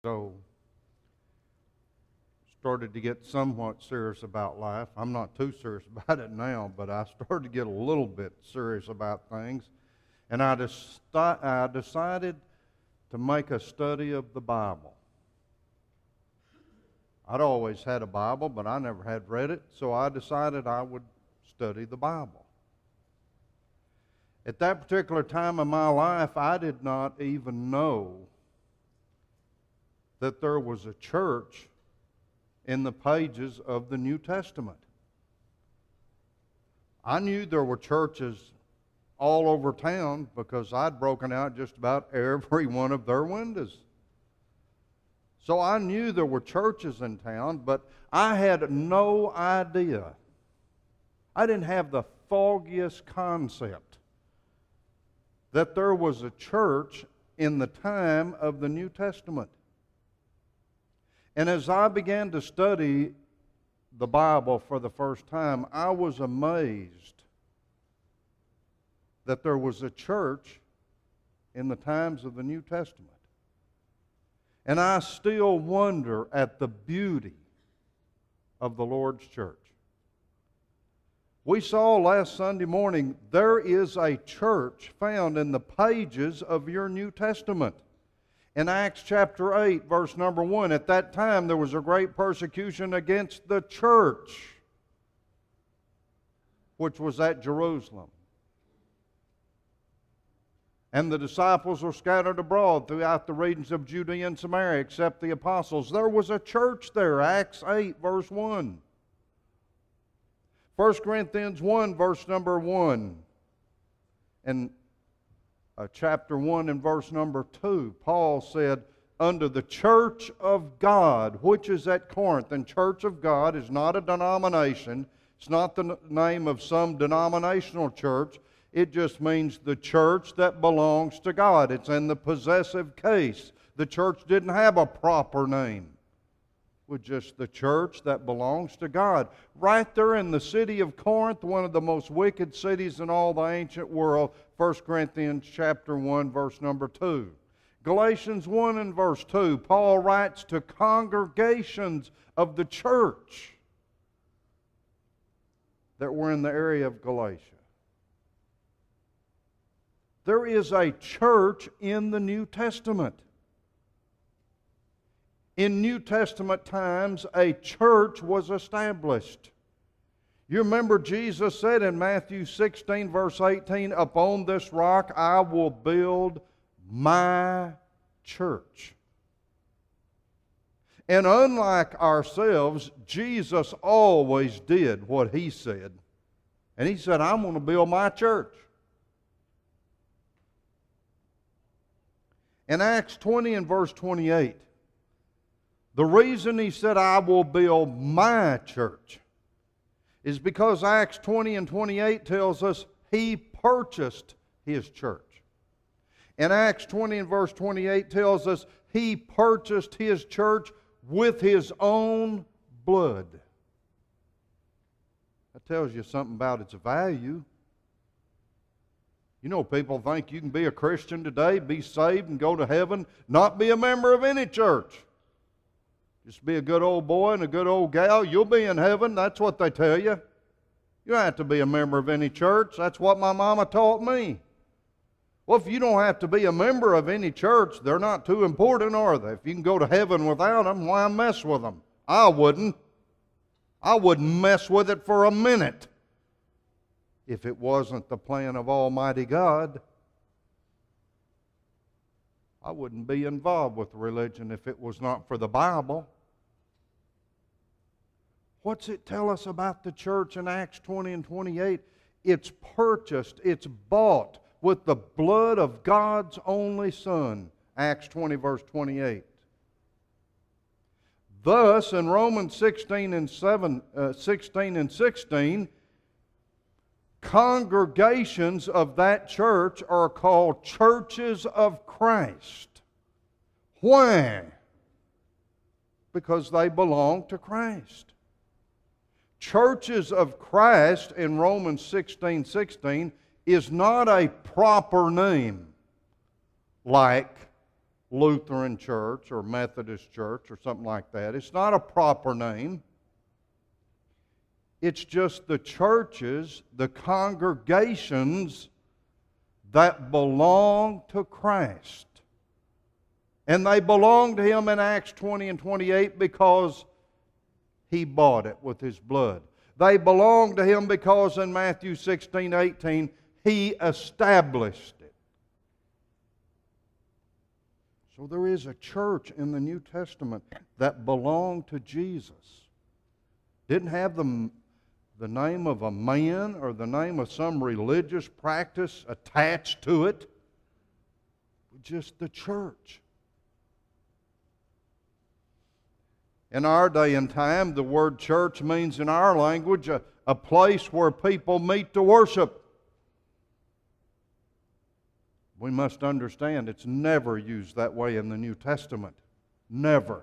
So, started to get somewhat serious about life. I'm not too serious about it now, but I started to get a little bit serious about things. And I decided to make a study of the Bible. I'd always had a Bible, but I never had read it, so I decided I would study the Bible. At that particular time of my life, I did not even know that there was a church in the pages of the New Testament. I knew there were churches all over town because I'd broken out just about every one of their windows. So I knew there were churches in town, but I had no idea. I didn't have the foggiest concept that there was a church in the time of the New Testament. And as I began to study the Bible for the first time, I was amazed that there was a church in the times of the New Testament. And I still wonder at the beauty of the Lord's church. We saw last Sunday morning, there is a church found in the pages of your New Testament. In Acts chapter 8, verse number 1, at that time there was a great persecution against the church, which was at Jerusalem. And the disciples were scattered abroad throughout the regions of Judea and Samaria, except the apostles. There was a church there, Acts 8, verse 1. 1 Corinthians 1, verse number 1. And chapter 1 and verse number 2, Paul said, "Under the church of God, which is at Corinth." And church of God is not a denomination. It's not the name of some denominational church. It just means the church that belongs to God. It's in the possessive case. The church didn't have a proper name. It was just the church that belongs to God. Right there in the city of Corinth, one of the most wicked cities in all the ancient world, 1 Corinthians chapter 1, verse number 2. Galatians 1 and verse 2, Paul writes to congregations of the church that were in the area of Galatia. There is a church in the New Testament. In New Testament times, a church was established. You remember Jesus said in Matthew 16, verse 18, "Upon this rock I will build my church." And unlike ourselves, Jesus always did what He said. And He said, "I'm going to build my church." In Acts 20 and verse 28, the reason He said, "I will build my church," is because Acts 20 and 28 tells us He purchased His church. And Acts 20 and verse 28 tells us He purchased His church with His own blood. That tells you something about its value. You know, people think you can be a Christian today, be saved and go to heaven, not be a member of any church. Just be a good old boy and a good old gal, you'll be in heaven. That's what they tell you. You don't have to be a member of any church. That's what my mama taught me. Well, if you don't have to be a member of any church, they're not too important, are they? If you can go to heaven without them, why mess with them? I wouldn't. I wouldn't mess with it for a minute if it wasn't the plan of Almighty God. I wouldn't be involved with religion if it was not for the Bible. What's it tell us about the church in Acts 20 and 28? It's purchased, it's bought with the blood of God's only Son. Acts 20 verse 28. Thus, in Romans 16 and 16, congregations of that church are called churches of Christ. Why? Because they belong to Christ. Churches of Christ in Romans 16:16 is not a proper name like Lutheran Church or Methodist Church or something like that. It's not a proper name. It's just the churches, the congregations that belong to Christ. And they belong to Him in Acts 20 and 28 because He bought it with His blood. They belong to Him because in Matthew 16, 18, He established it. So there is a church in the New Testament that belonged to Jesus. Didn't have the name of a man or the name of some religious practice attached to it. Just the church. In our day and time, the word church means in our language a place where people meet to worship. We must understand it's never used that way in the New Testament. Never.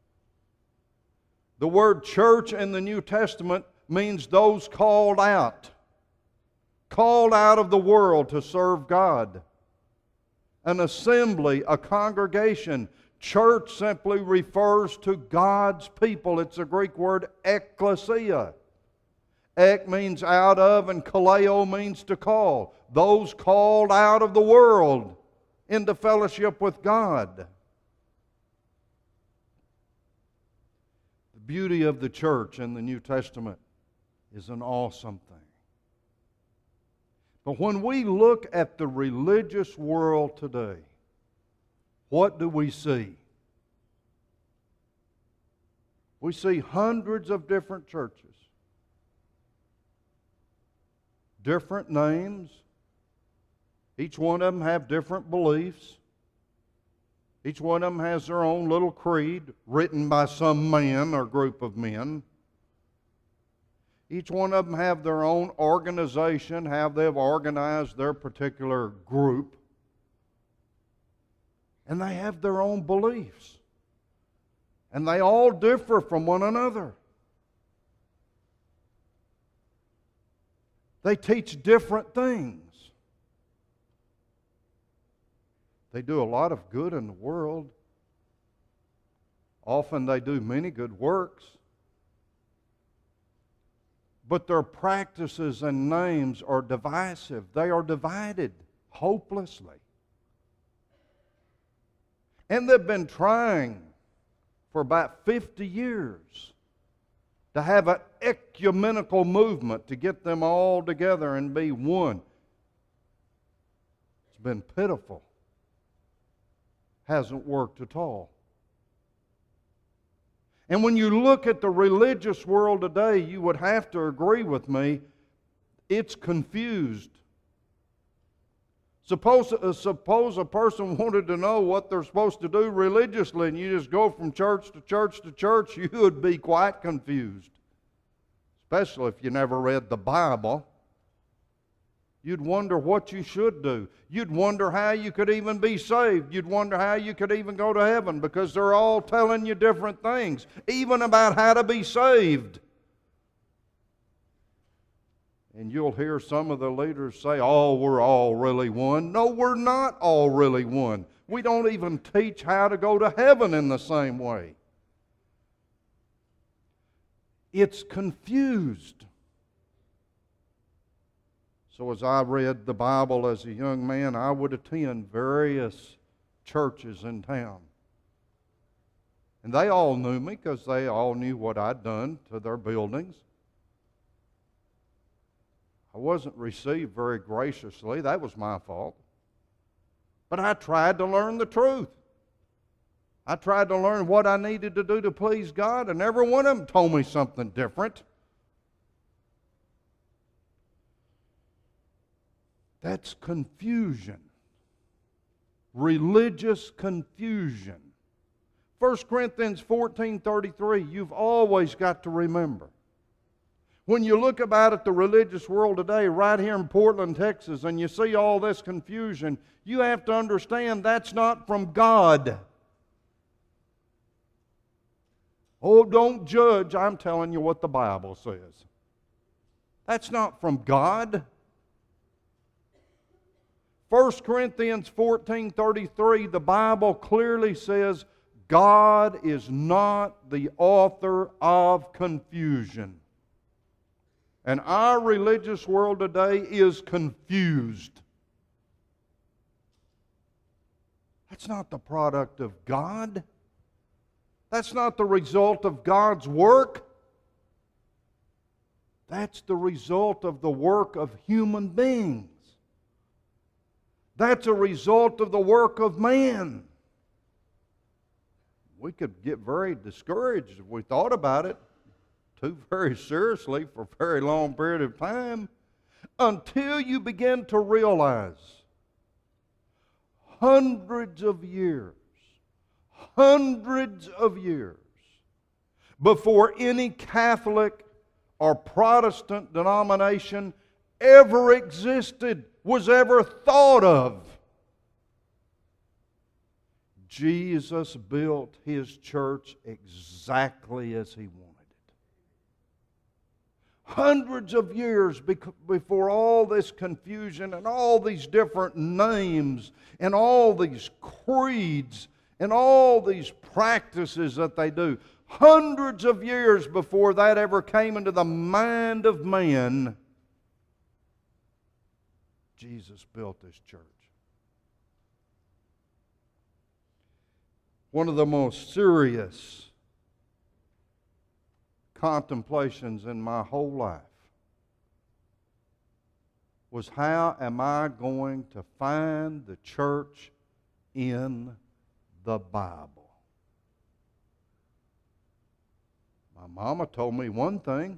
The word church in the New Testament means those called out of the world to serve God. An assembly, a congregation. Church simply refers to God's people. It's a Greek word ekklesia. Ek means out of, and kaleo means to call. Those called out of the world into fellowship with God. The beauty of the church in the New Testament is an awesome thing. But when we look at the religious world today, what do we see? We see hundreds of different churches. Different names. Each one of them have different beliefs. Each one of them has their own little creed written by some man or group of men. Each one of them have their own organization, how they've organized their particular group. And they have their own beliefs. And they all differ from one another. They teach different things. They do a lot of good in the world. Often they do many good works. But their practices and names are divisive. They are divided hopelessly. And they've been trying for about 50 years to have an ecumenical movement to get them all together and be one. It's been pitiful. Hasn't worked at all. And when you look at the religious world today, you would have to agree with me, it's confused. Suppose a person wanted to know what they're supposed to do religiously and you just go from church to church to church, you would be quite confused. Especially if you never read the Bible. You'd wonder what you should do. You'd wonder how you could even be saved. You'd wonder how you could even go to heaven because they're all telling you different things, even about how to be saved. And you'll hear some of the leaders say, oh, we're all really one. No, we're not all really one. We don't even teach how to go to heaven in the same way. It's confused. So as I read the Bible as a young man, I would attend various churches in town. And they all knew me because they all knew what I'd done to their buildings. I wasn't received very graciously. That was my fault. But I tried to learn the truth. I tried to learn what I needed to do to please God, and every one of them told me something different. That's confusion. Religious confusion. 1 Corinthians 14:33, you've always got to remember. When you look about at the religious world today, right here in Portland, Texas, and you see all this confusion, you have to understand that's not from God. Oh, don't judge. I'm telling you what the Bible says. That's not from God. 1 Corinthians 14:33, the Bible clearly says, God is not the author of confusion. And our religious world today is confused. That's not the product of God. That's not the result of God's work. That's the result of the work of human beings. That's a result of the work of man. We could get very discouraged if we thought about it too very seriously for a very long period of time, until you begin to realize hundreds of years before any Catholic or Protestant denomination ever existed, was ever thought of, Jesus built His church exactly as He wanted it. Hundreds of years before all this confusion and all these different names and all these creeds and all these practices that they do, hundreds of years before that ever came into the mind of man, Jesus built this church. One of the most serious contemplations in my whole life was, how am I going to find the church in the Bible? My mama told me one thing.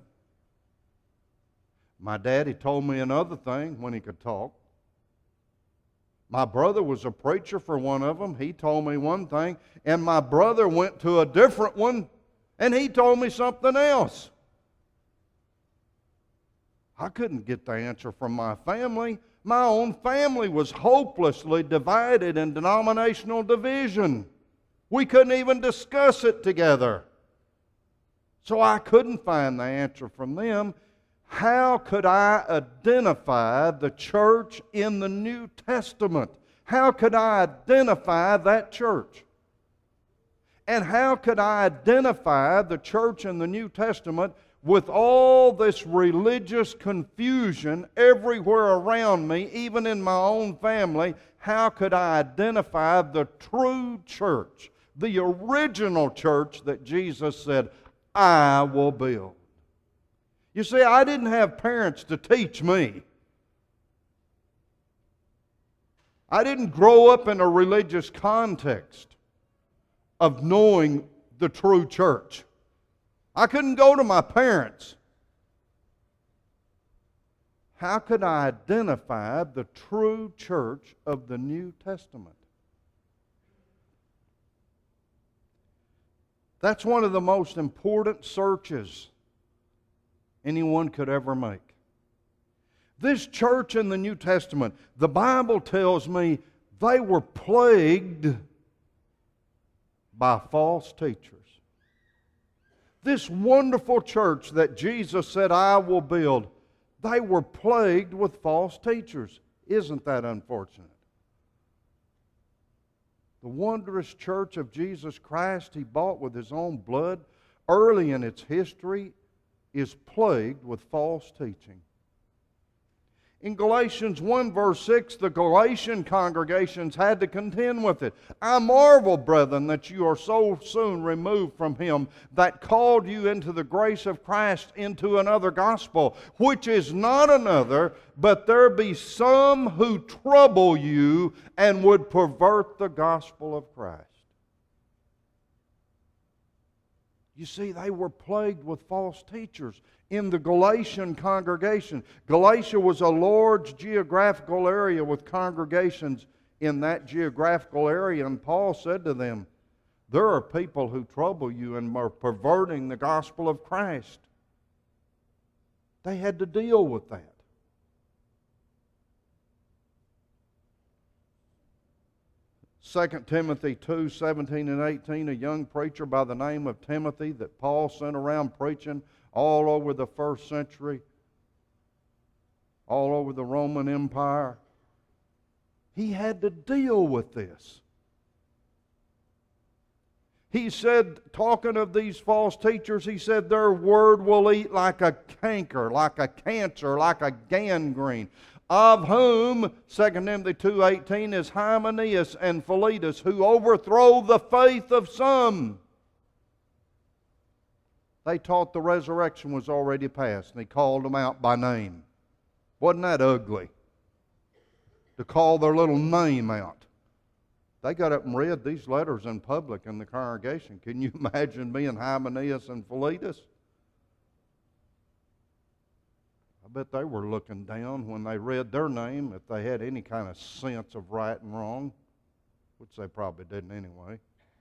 My daddy told me another thing when he could talk. My brother was a preacher for one of them. He told me one thing. And my brother went to a different one, and he told me something else. I couldn't get the answer from my family. My own family was hopelessly divided in denominational division. We couldn't even discuss it together. So I couldn't find the answer from them. How could I identify the church in the New Testament? How could I identify that church? And how could I identify the church in the New Testament with all this religious confusion everywhere around me, even in my own family? How could I identify the true church, the original church that Jesus said, I will build? You see, I didn't have parents to teach me. I didn't grow up in a religious context of knowing the true church. I couldn't go to my parents. How could I identify the true church of the New Testament? That's one of the most important searches anyone could ever make. This church in the New Testament, the Bible tells me they were plagued by false teachers. This wonderful church that Jesus said, I will build, they were plagued with false teachers. Isn't that unfortunate? The wondrous church of Jesus Christ He bought with His own blood, early in its history, is plagued with false teaching. In Galatians 1 verse 6, the Galatian congregations had to contend with it. I marvel, brethren, that you are so soon removed from Him that called you into the grace of Christ into another gospel, which is not another, but there be some who trouble you and would pervert the gospel of Christ. You see, they were plagued with false teachers in the Galatian congregation. Galatia was a large geographical area with congregations in that geographical area, and Paul said to them, there are people who trouble you and are perverting the gospel of Christ. They had to deal with that. 2 Timothy 2, 17 and 18, a young preacher by the name of Timothy that Paul sent around preaching all over the first century, all over the Roman Empire. He had to deal with this. He said, talking of these false teachers, he said, their word will eat like a canker, like a cancer, like a gangrene, of whom, 2 Timothy 2:18, is Hymenaeus and Philetus, who overthrow the faith of some. They taught the resurrection was already past, and he called them out by name. Wasn't that ugly? To call their little name out. They got up and read these letters in public in the congregation. Can you imagine being Hymenaeus and Philetus? I bet they were looking down when they read their name, if they had any kind of sense of right and wrong, which they probably didn't anyway.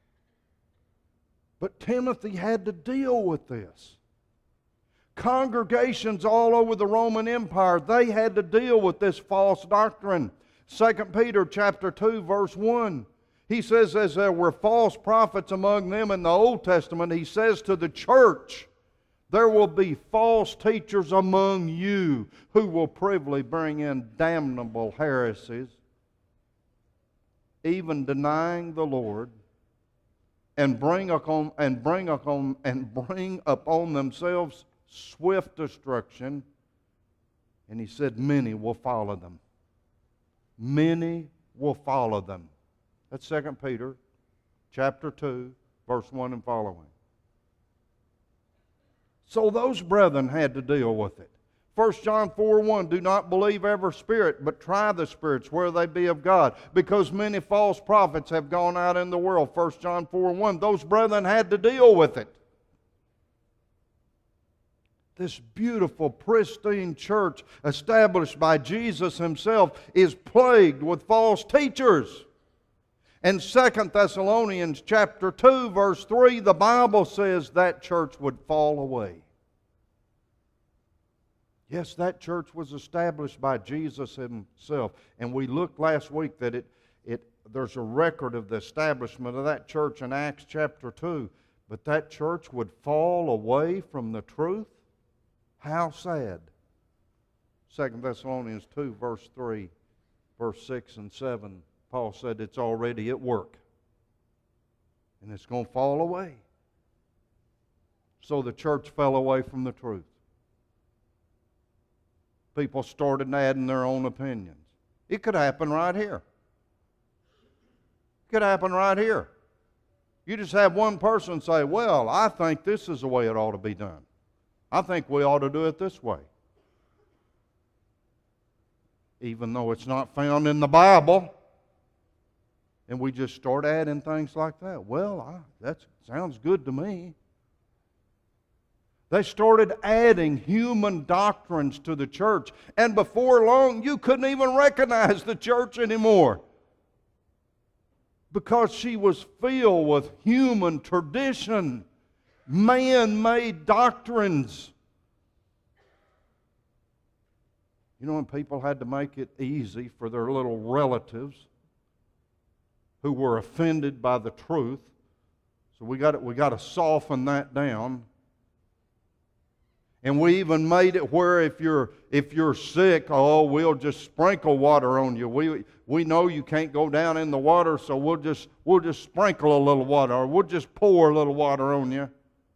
But Timothy had to deal with this. Congregations all over the Roman Empire, they had to deal with this false doctrine. 2 Peter chapter 2, verse 1. He says, as there were false prophets among them in the Old Testament, he says to the church, there will be false teachers among you who will privily bring in damnable heresies, even denying the Lord, and bring upon themselves swift destruction. And he said, many will follow them. Many will follow them. That's 2 Peter chapter 2, verse 1 and following. So those brethren had to deal with it. 1 John 4:1, do not believe every spirit, but try the spirits, whether they be of God, because many false prophets have gone out in the world. 1 John 4:1, those brethren had to deal with it. This beautiful, pristine church established by Jesus Himself is plagued with false teachers. In 2 Thessalonians chapter 2, verse 3, the Bible says that church would fall away. Yes, that church was established by Jesus Himself. And we looked last week that there's a record of the establishment of that church in Acts chapter 2. But that church would fall away from the truth? How sad. 2 Thessalonians 2, verse 3, verse 6 and 7. Paul said it's already at work. And it's going to fall away. So the church fell away from the truth. People started adding their own opinions. It could happen right here. It could happen right here. You just have one person say, well, I think this is the way it ought to be done. I think we ought to do it this way. Even though it's not found in the Bible. And we just start adding things like that. Well, that sounds good to me. They started adding human doctrines to the church. And before long, you couldn't even recognize the church anymore. Because she was filled with human tradition, man-made doctrines. You know, when people had to make it easy for their little relatives who were offended by the truth. So we got to soften that down. And we even made it where if you're sick, oh, we'll just sprinkle water on you. We know you can't go down in the water, so we'll just sprinkle a little water, or we'll just pour a little water on you.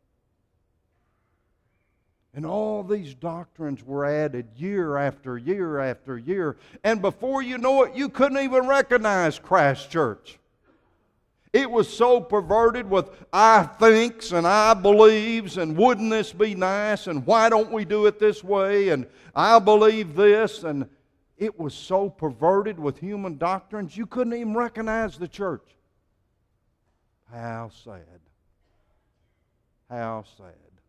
And all these doctrines were added year after year after year. And before you know it, you couldn't even recognize Christ Church. It was so perverted with I thinks and I believes and wouldn't this be nice and why don't we do it this way and I believe this. And it was so perverted with human doctrines you couldn't even recognize the church. How sad. How sad.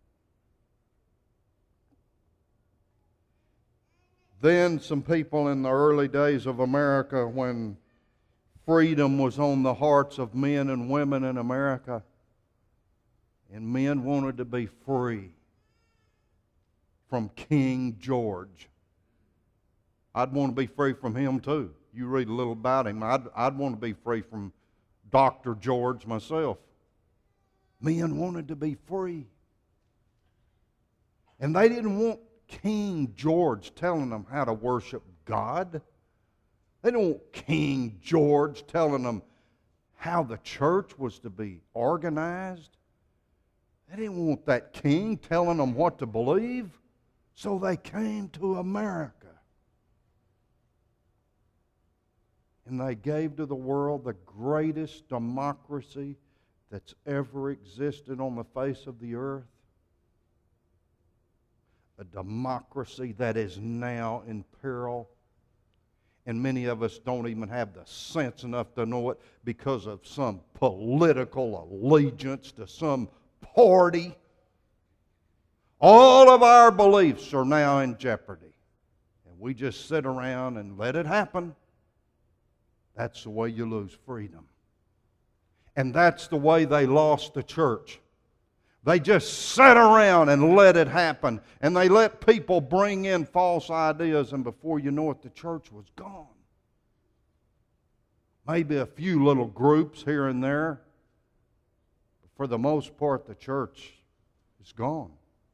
Then some people in the early days of America, when freedom was on the hearts of men and women in America, and men wanted to be free from King George. I'd want to be free from him too. You read a little about him. I'd want to be free from Dr. George myself. Men wanted to be free. And they didn't want King George telling them how to worship God. They didn't want King George telling them how the church was to be organized. They didn't want that king telling them what to believe. So they came to America. And they gave to the world the greatest democracy that's ever existed on the face of the earth. A democracy that is now in peril. And many of us don't even have the sense enough to know it because of some political allegiance to some party. All of our beliefs are now in jeopardy. And we just sit around and let it happen. That's the way you lose freedom. And that's the way they lost the church. They just sat around and let it happen. And they let people bring in false ideas, and before you know it, the church was gone. Maybe a few little groups here and there. But for the most part, the church is gone.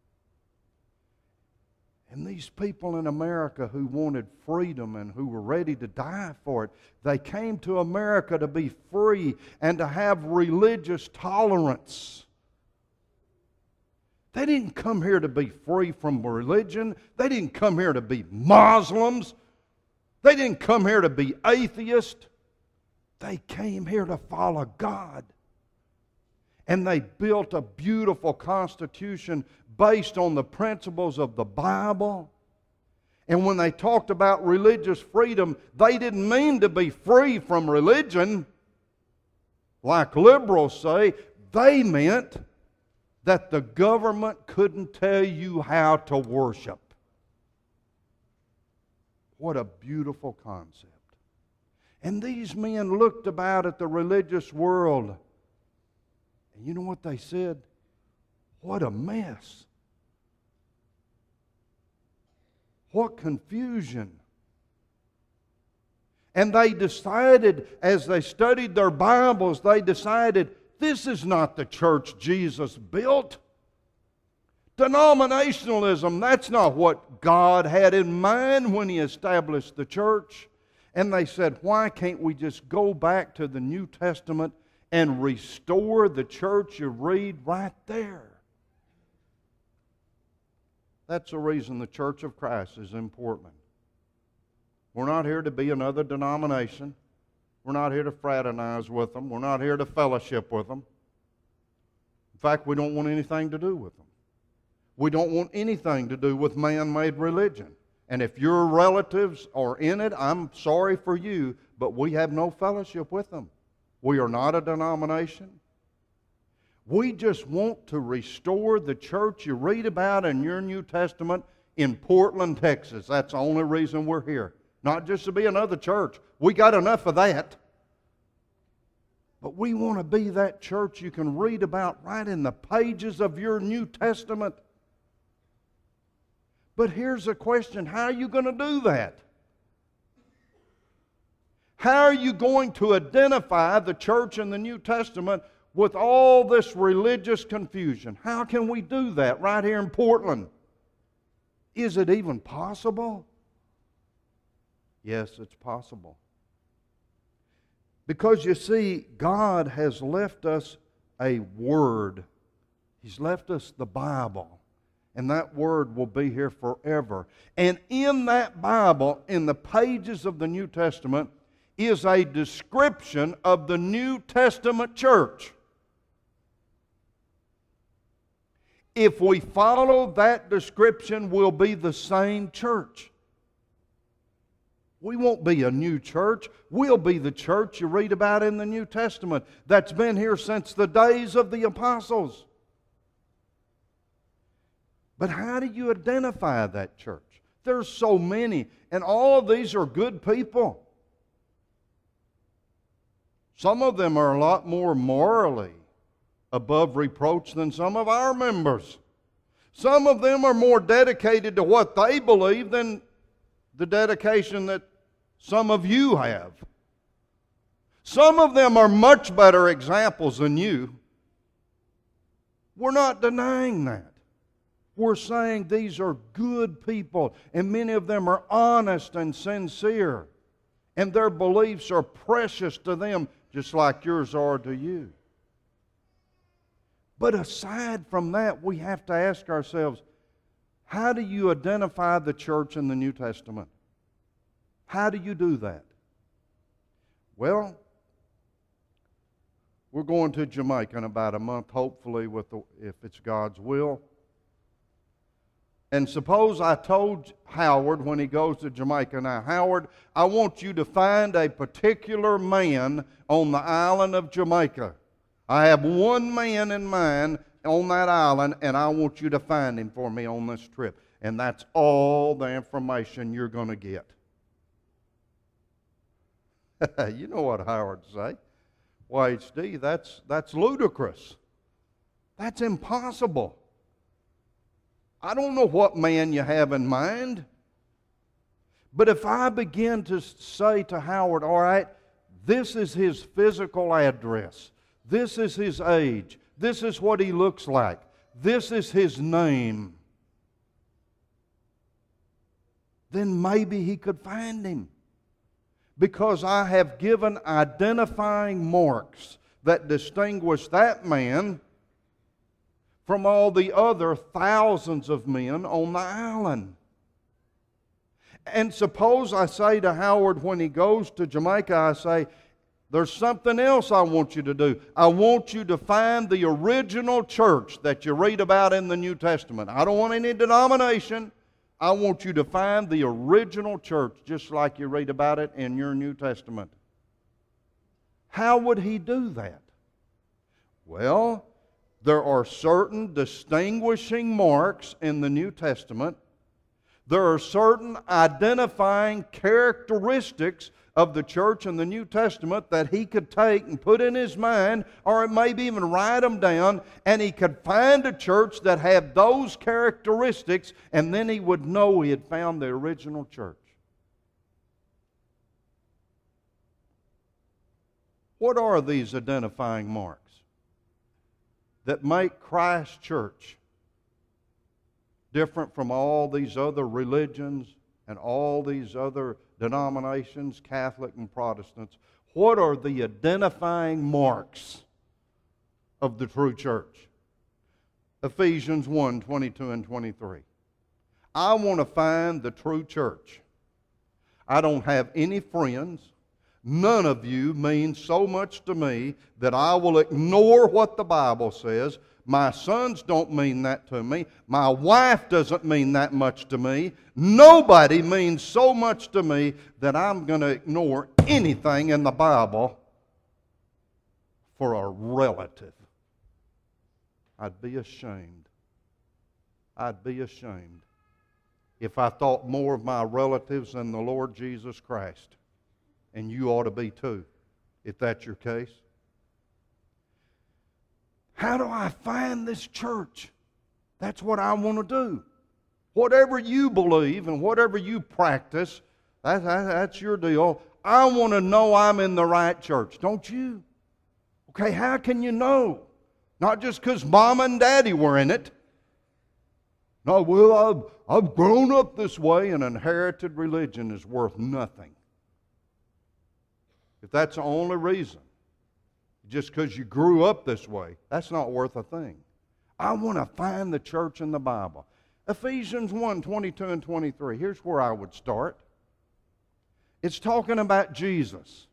And these people in America who wanted freedom and who were ready to die for it, they came to America to be free and to have religious tolerance. They didn't come here to be free from religion. They didn't come here to be Muslims. They didn't come here to be atheists. They came here to follow God. And they built a beautiful constitution based on the principles of the Bible. And when they talked about religious freedom, they didn't mean to be free from religion, like liberals say. They meant that the government couldn't tell you how to worship. What a beautiful concept. And these men looked about at the religious world, and you know what they said? What a mess. What confusion. And they decided, as they studied their Bibles, they decided, this is not the church Jesus built. Denominationalism, that's not what God had in mind when He established the church. And they said, why can't we just go back to the New Testament and restore the church you read right there? That's the reason the Church of Christ is in Portland. We're not here to be another denomination. We're not here to fraternize with them. We're not here to fellowship with them. In fact, we don't want anything to do with them. We don't want anything to do with man-made religion. And if your relatives are in it, I'm sorry for you, but we have no fellowship with them. We are not a denomination. We just want to restore the church you read about in your New Testament in Portland, Texas. That's the only reason we're here. Not just to be another church. We got enough of that. But we want to be that church you can read about right in the pages of your New Testament. But here's a question. How are you going to do that? How are you going to identify the church in the New Testament with all this religious confusion? How can we do that right here in Portland? Is it even possible? Yes, it's possible. Because you see, God has left us a Word. He's left us the Bible. And that Word will be here forever. And in that Bible, in the pages of the New Testament, is a description of the New Testament church. If we follow that description, we'll be the same church. We won't be a new church. We'll be the church you read about in the New Testament that's been here since the days of the apostles. But how do you identify that church? There's so many, and all of these are good people. Some of them are a lot more morally above reproach than some of our members. Some of them are more dedicated to what they believe than the dedication that some of you have. Some of them are much better examples than you. We're not denying that. We're saying these are good people, and many of them are honest and sincere. And their beliefs are precious to them, just like yours are to you. But aside from that, we have to ask ourselves, how do you identify the church in the New Testament? How do you do that? Well, we're going to Jamaica in about a month, hopefully, if it's God's will. And suppose I told Howard when he goes to Jamaica, now, Howard, I want you to find a particular man on the island of Jamaica. I have one man in mind on that island, and I want you to find him for me on this trip. And that's all the information you're going to get. You know what Howard would say. Why, HD, that's ludicrous. That's impossible. I don't know what man you have in mind. But if I begin to say to Howard, all right, this is his physical address. This is his age. This is what he looks like. This is his name. Then maybe he could find him. Because I have given identifying marks that distinguish that man from all the other thousands of men on the island. And suppose I say to Howard when he goes to Jamaica, I say, there's something else I want you to do. I want you to find the original church that you read about in the New Testament. I don't want any denomination. I want you to find the original church just like you read about it in your New Testament. How would he do that? Well, there are certain distinguishing marks in the New Testament. There are certain identifying characteristics of the church in the New Testament that he could take and put in his mind, or maybe even write them down, and he could find a church that had those characteristics, and then he would know he had found the original church. What are these identifying marks that make Christ's church different from all these other religions and all these other denominations, Catholic and Protestants? What are the identifying marks of the true church? Ephesians 1, 22 and 23. I want to find the true church. I don't have any friends. None of you mean so much to me that I will ignore what the Bible says. My sons don't mean that to me. My wife doesn't mean that much to me. Nobody means so much to me that I'm going to ignore anything in the Bible for a relative. I'd be ashamed. I'd be ashamed if I thought more of my relatives than the Lord Jesus Christ. And you ought to be too, if that's your case. How do I find this church? That's what I want to do. Whatever you believe and whatever you practice, that's your deal. I want to know I'm in the right church, don't you? Okay, how can you know? Not just because Mom and Daddy were in it. No, well, I've grown up this way, and inherited religion is worth nothing. If that's the only reason, just because you grew up this way, that's not worth a thing. I want to find the church in the Bible. Ephesians 1, 22 and 23. Here's where I would start. It's talking about Jesus.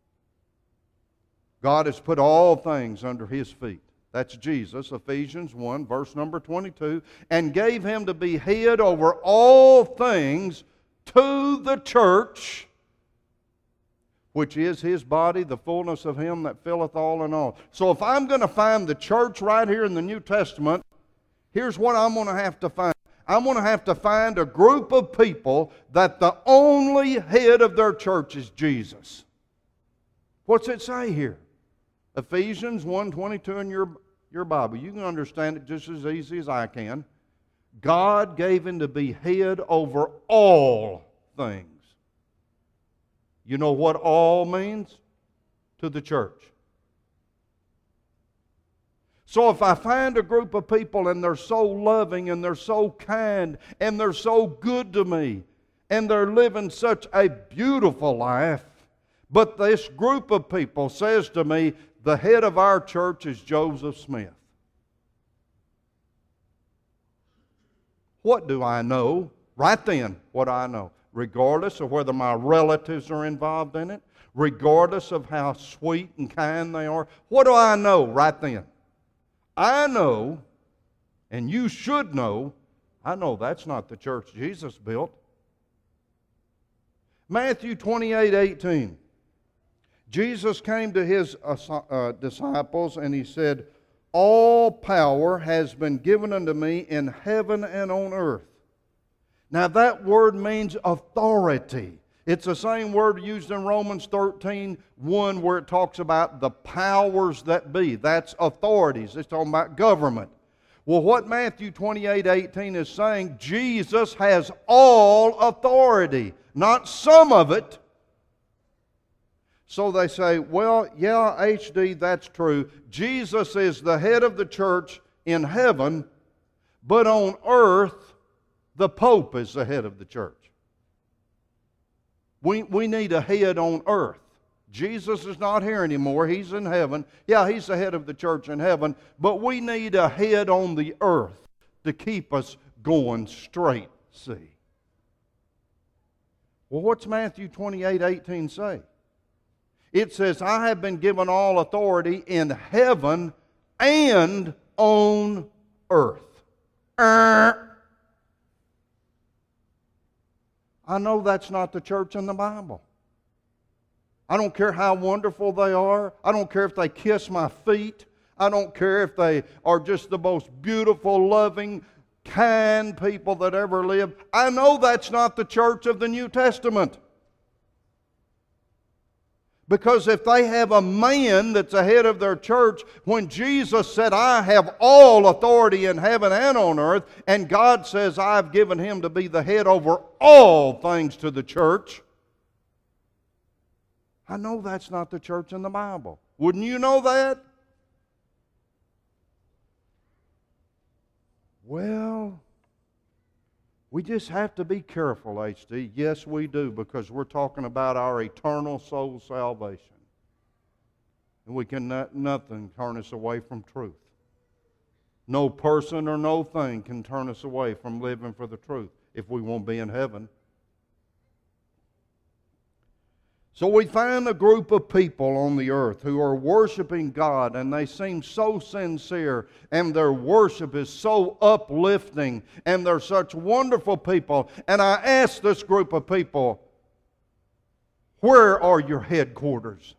God has put all things under His feet. That's Jesus, Ephesians 1, verse number 22. And gave Him to be head over all things to the church, which is His body, the fullness of Him that filleth all in all. So if I'm going to find the church right here in the New Testament, here's what I'm going to have to find. I'm going to have to find a group of people that the only head of their church is Jesus. What's it say here? Ephesians 1:22 in your Bible. You can understand it just as easy as I can. God gave Him to be head over all things. You know what all means? To the church. So if I find a group of people and they're so loving and they're so kind and they're so good to me and they're living such a beautiful life. But this group of people says to me, the head of our church is Joseph Smith. What do I know? Right then, what do I know? Regardless of whether my relatives are involved in it, regardless of how sweet and kind they are, what do I know right then? I know, and you should know, I know that's not the church Jesus built. Matthew 28:18. Jesus came to His disciples and He said, all power has been given unto me in heaven and on earth. Now that word means authority. It's the same word used in Romans 13:1 where it talks about the powers that be. That's authorities. It's talking about government. Well, what Matthew 28:18 is saying, Jesus has all authority, not some of it. So they say, well, yeah, HD, that's true. Jesus is the head of the church in heaven, but on earth, the Pope is the head of the church. We need a head on earth. Jesus is not here anymore. He's in heaven. Yeah, He's the head of the church in heaven, but we need a head on the earth to keep us going straight, see. Well, what's Matthew 28:18 say? It says, I have been given all authority in heaven and on earth. I know that's not the church in the Bible. I don't care how wonderful they are. I don't care if they kiss my feet. I don't care if they are just the most beautiful, loving, kind people that ever lived. I know that's not the church of the New Testament. Because if they have a man that's the head of their church, when Jesus said, I have all authority in heaven and on earth, and God says, I've given Him to be the head over all things to the church, I know that's not the church in the Bible. Wouldn't you know that? Well, we just have to be careful, HD. Yes, we do, because we're talking about our eternal soul salvation. And we can nothing turn us away from truth. No person or no thing can turn us away from living for the truth if we won't be in heaven. So we find a group of people on the earth who are worshiping God, and they seem so sincere, and their worship is so uplifting, and they're such wonderful people. And I ask this group of people, where are your headquarters?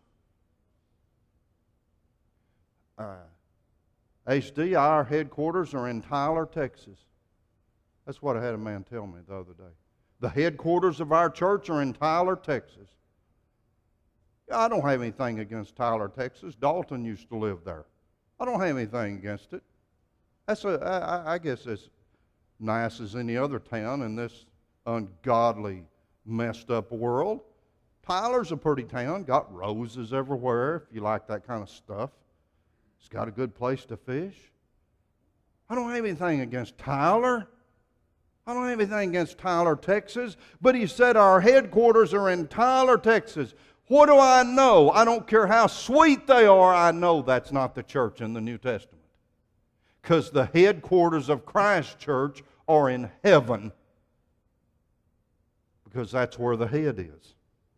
HD, our headquarters are in Tyler, Texas. That's what I had a man tell me the other day. The headquarters of our church are in Tyler, Texas. I don't have anything against Tyler, Texas. Dalton used to live there. I don't have anything against it. I guess as nice as any other town in this ungodly, messed up world. Tyler's a pretty town. Got roses everywhere, if you like that kind of stuff. It's got a good place to fish. I don't have anything against Tyler. I don't have anything against Tyler, Texas. But he said our headquarters are in Tyler, Texas. What do I know? I don't care how sweet they are, I know that's not the church in the New Testament. Because the headquarters of Christ Church are in heaven. Because that's where the head is.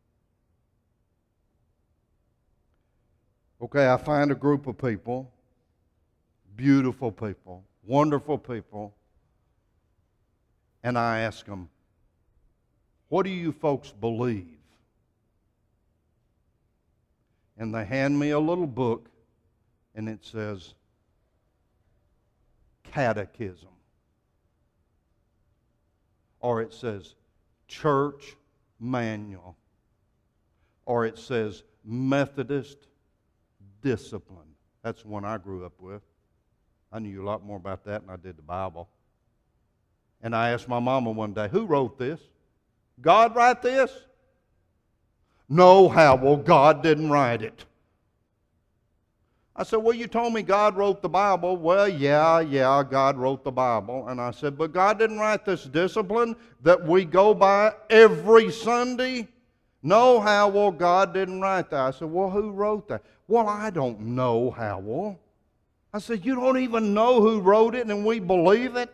Okay, I find a group of people, beautiful people, wonderful people, and I ask them, what do you folks believe? And they hand me a little book, and it says, Catechism. Or it says, Church Manual. Or it says, Methodist Discipline. That's the one I grew up with. I knew a lot more about that than I did the Bible. And I asked my mama one day, who wrote this? God write this? No, Howell, God didn't write it. I said, well, you told me God wrote the Bible. Well, yeah, God wrote the Bible. And I said, but God didn't write this discipline that we go by every Sunday? No, Howell, God didn't write that. I said, well, who wrote that? Well, I don't know, Howell. I said, you don't even know who wrote it and we believe it?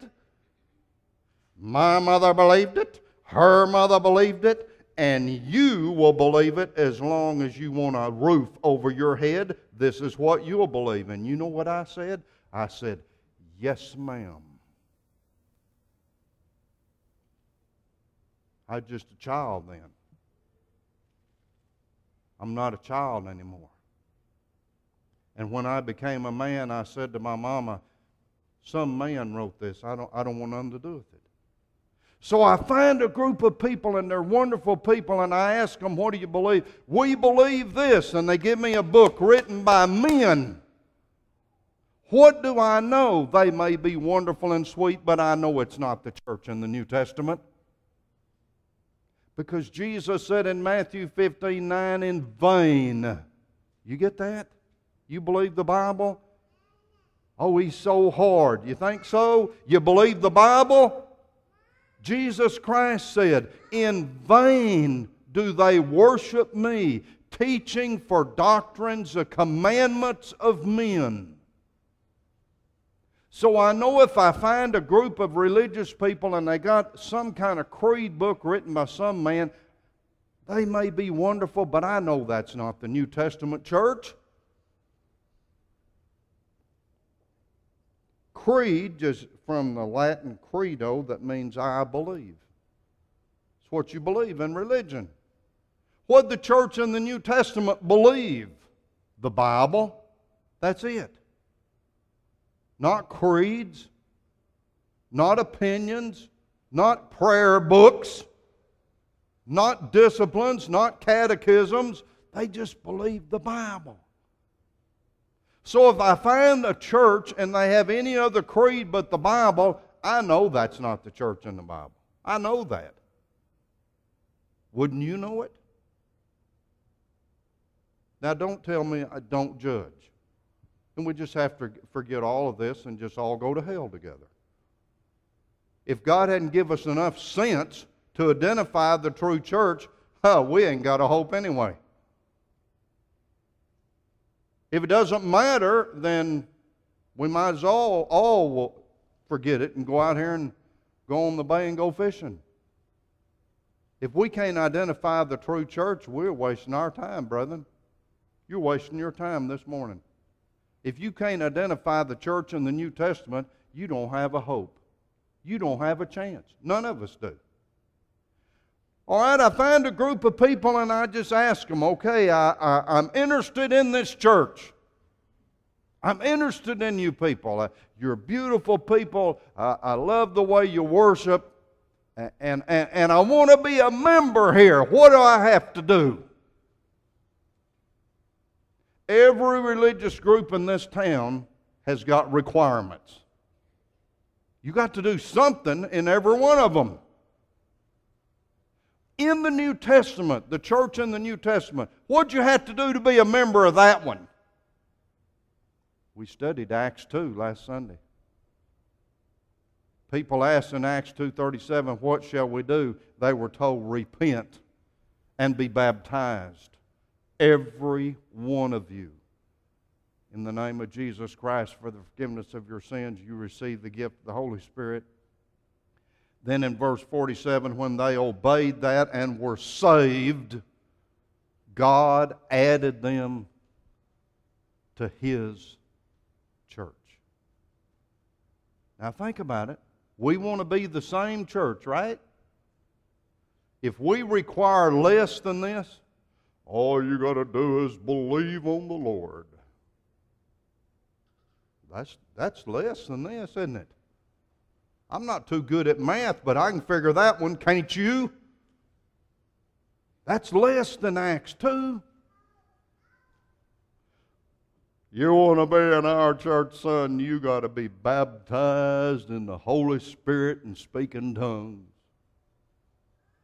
My mother believed it, her mother believed it, and you will believe it as long as you want a roof over your head. This is what you'll believe. And you know what I said? I said, yes, ma'am. I was just a child then. I'm not a child anymore. And when I became a man, I said to my mama, some man wrote this. I don't want nothing to do with it. So I find a group of people, and they're wonderful people, and I ask them, what do you believe? We believe this, and they give me a book written by men. What do I know? They may be wonderful and sweet, but I know it's not the church in the New Testament. Because Jesus said in Matthew 15:9, in vain. You get that? You believe the Bible? Oh, he's so hard. You think so? You believe the Bible? Jesus Christ said, in vain do they worship me, teaching for doctrines the commandments of men. So I know if I find a group of religious people and they got some kind of creed book written by some man, they may be wonderful, but I know that's not the New Testament church. Creed, just from the Latin credo, that means I believe. It's what you believe in religion. What the church in the New Testament believe? The Bible. That's it. Not creeds, not opinions, not prayer books, not disciplines, not catechisms. They just believe the Bible. So if I find a church and they have any other creed but the Bible, I know that's not the church in the Bible. I know that. Wouldn't you know it? Now don't tell me I don't judge. And we just have to forget all of this and just all go to hell together. If God hadn't given us enough sense to identify the true church, we ain't got a hope anyway. If it doesn't matter, then we might as well all forget it and go out here and go on the bay and go fishing. If we can't identify the true church, we're wasting our time, brethren. You're wasting your time this morning. If you can't identify the church in the New Testament, you don't have a hope. You don't have a chance. None of us do. All right, I find a group of people and I just ask them, okay, I'm interested in this church. I'm interested in you people. You're beautiful people. I love the way you worship. And I want to be a member here. What do I have to do? Every religious group in this town has got requirements. You got to do something in every one of them. In the New Testament, the church in the New Testament, what'd you have to do to be a member of that one? We studied Acts 2 last Sunday. People asked in Acts 2:37, what shall we do? They were told, repent and be baptized, every one of you. In the name of Jesus Christ, for the forgiveness of your sins, you receive the gift of the Holy Spirit. Then in verse 47, when they obeyed that and were saved, God added them to His church. Now think about it. We want to be the same church, right? If we require less than this, all you got to do is believe on the Lord. That's less than this, isn't it? I'm not too good at math, but I can figure that one, can't you? That's less than Acts 2. You want to be in our church, son, you got to be baptized in the Holy Spirit and speak in tongues.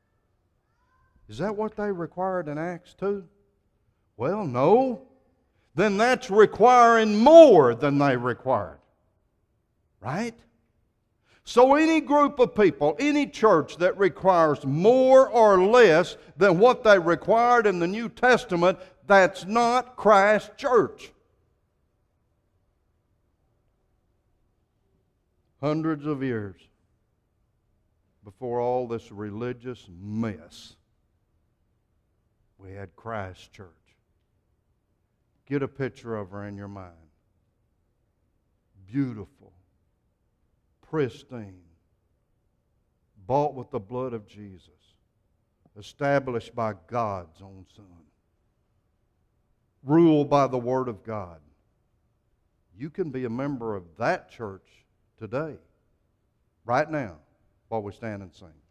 Is that what they required in Acts 2? Well, no. then that's requiring more than they required. Right? So any group of people, any church that requires more or less than what they required in the New Testament, that's not Christ's church. Hundreds of years before all this religious mess, we had Christ's church. Get a picture of her in your mind. Beautiful, pristine, bought with the blood of Jesus, established by God's own Son, ruled by the Word of God. You can be a member of that church today, right now, while we stand and sing.